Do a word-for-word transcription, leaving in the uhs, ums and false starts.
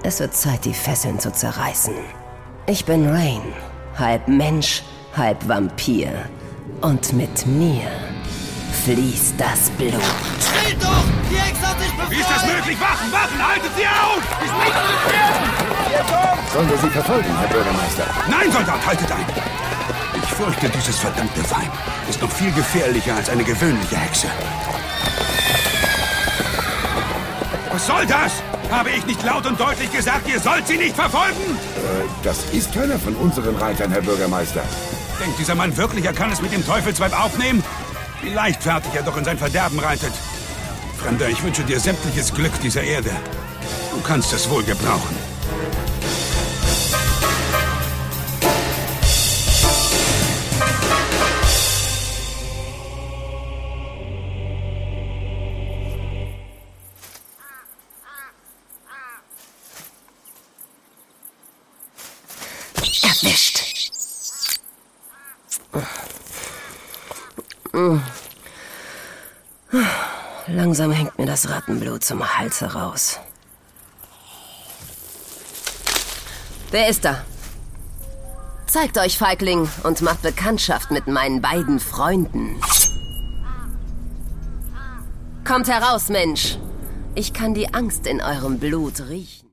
Es wird Zeit, die Fesseln zu zerreißen. Ich bin Rain, halb Mensch, halb Vampir. Und mit mir fließt das Blut. Schild doch! Die Hexe hat sich befreit! Wie ist das möglich? Wachen, Wachen, haltet sie auf! Ich bin gefährdet! Sollen wir sie verfolgen, Herr Bürgermeister? Nein, Soldat, haltet ein! Ich fürchte, dieses verdammte Weib ist noch viel gefährlicher als eine gewöhnliche Hexe. Was soll das? Habe ich nicht laut und deutlich gesagt, ihr sollt sie nicht verfolgen? Äh, das ist keiner von unseren Reitern, Herr Bürgermeister. Denkt dieser Mann wirklich, er kann es mit dem Teufelsweib aufnehmen? Wie leichtfertig er doch in sein Verderben reitet. Fremder, ich wünsche dir sämtliches Glück dieser Erde. Du kannst es wohl gebrauchen. Erwischt. Langsam hängt mir das Rattenblut zum Hals heraus. Wer ist da? Zeigt euch, Feigling, und macht Bekanntschaft mit meinen beiden Freunden. Kommt heraus, Mensch. Ich kann die Angst in eurem Blut riechen.